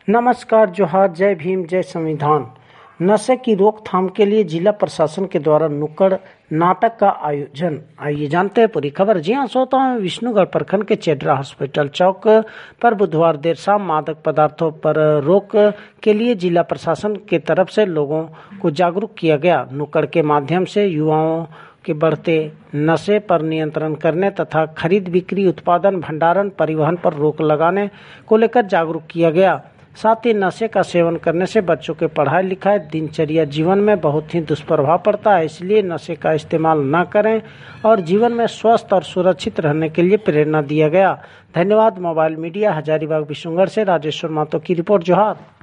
नमस्कार, जोहार, जय भीम, जय संविधान। नशे की रोकथाम के लिए जिला प्रशासन के द्वारा नुक्कड़ नाटक का आयोजन। आइए जानते हैं पूरी खबर। जी हां, श्रोता में विष्णुगढ़ प्रखंड के चेडरा हॉस्पिटल चौक पर बुधवार देर शाम मादक पदार्थों पर रोक के लिए जिला प्रशासन की तरफ से लोगों को जागरूक किया गया। नुक्कड़ के माध्यम से युवाओं के बढ़ते नशे पर नियंत्रण करने तथा खरीद बिक्री, उत्पादन, भंडारण, परिवहन पर रोक लगाने को लेकर जागरूक किया गया। साथ ही नशे का सेवन करने से बच्चों के पढ़ाई लिखाई, दिनचर्या जीवन में बहुत ही दुष्प्रभाव पड़ता है। इसलिए नशे का इस्तेमाल न करें और जीवन में स्वस्थ और सुरक्षित रहने के लिए प्रेरणा दिया गया। धन्यवाद। मोबाइल मीडिया, हजारीबाग, विष्णुगढ़ से राजेश्वर महतो की रिपोर्ट। जोहार।